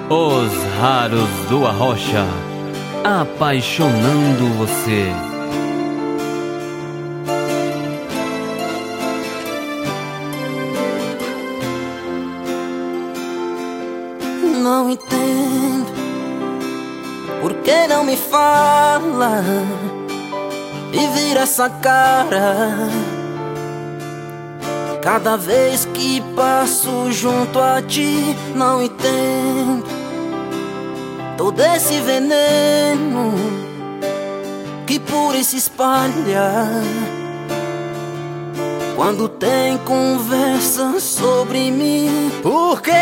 Os Raros do Arrocha, apaixonando você. Não entendo por que não me fala e vira essa cara cada vez que passo junto a ti. Não entendo todo esse veneno que por aí se espalha quando tem conversa sobre mim. Por que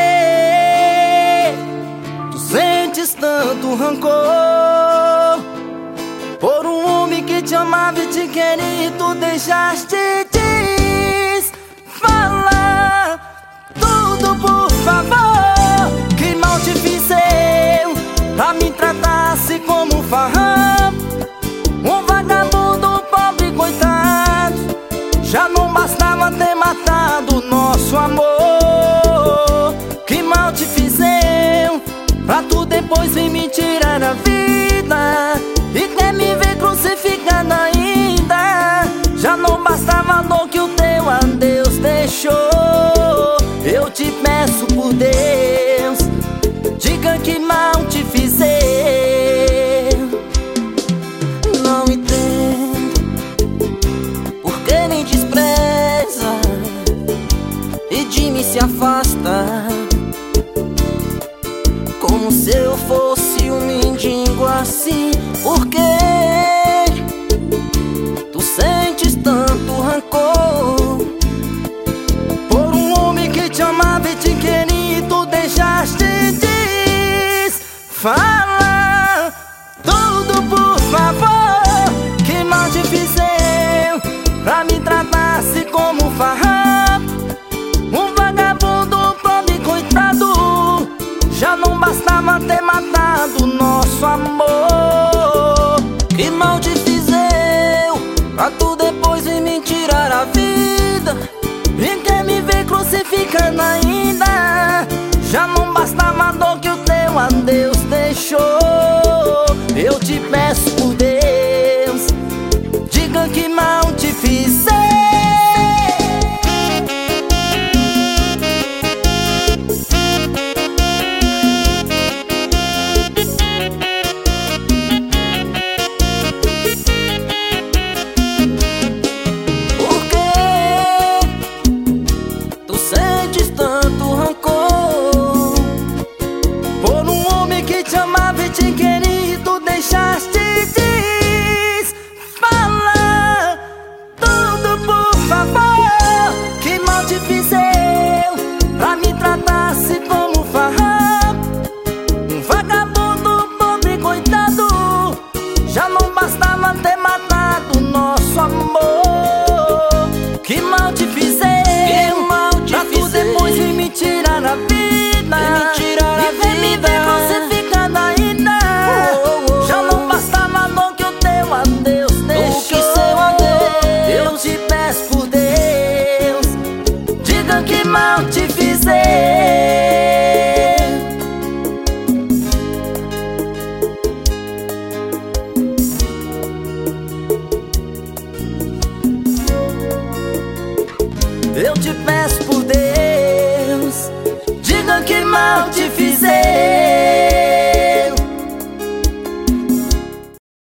tu sentes tanto rancor por um homem que te amava e te queria e tu deixaste de falar tudo, por favor? Que mal te fiz eu pra me tratasse como farrão, um vagabundo pobre coitado? Já não bastava ter matado nosso amor. Que mal te fiz eu pra tu depois vir me tirar a vida e quer me ver crucificado ainda? Já não bastava a dor que o teu adeus deixou. Eu te peço por Deus, diga que mal te fiz eu. Não entendo por que me despreza e de mim se afasta, como se eu fosse um mendigo assim. Por que tu sentes tanto rancor por um homem que te amava e te queria e tu deixaste de falar tudo, por favor? Que mal te fiz eu pra me tratasse como farrão, um vagabundo pobre coitado? Já não bastava ter matado nosso amor. Que mal te fiz eu pra tu depois vir me tirar a vida e quer me ver crucificando ainda? Já não bastava a dor que o teu adeus deixou. Eu te peço por Deus, diga que mal te fiz eu. Te queria e tu deixaste de falar tudo, por favor? Que mal te fiz eu pra me tratasse como farrão, um vagabundo pobre coitado? Já não bastava ter matado nosso amor. Que mal te fiz eu pra tu depois vir me tirar a vida e ver me ver crucificado ainda? Já não bastava a dor que o teu adeus deixou. Eu te peço por Deus, diga que mal te fiz eu. Eu te peço por Deus, diga que mal te fiz eu.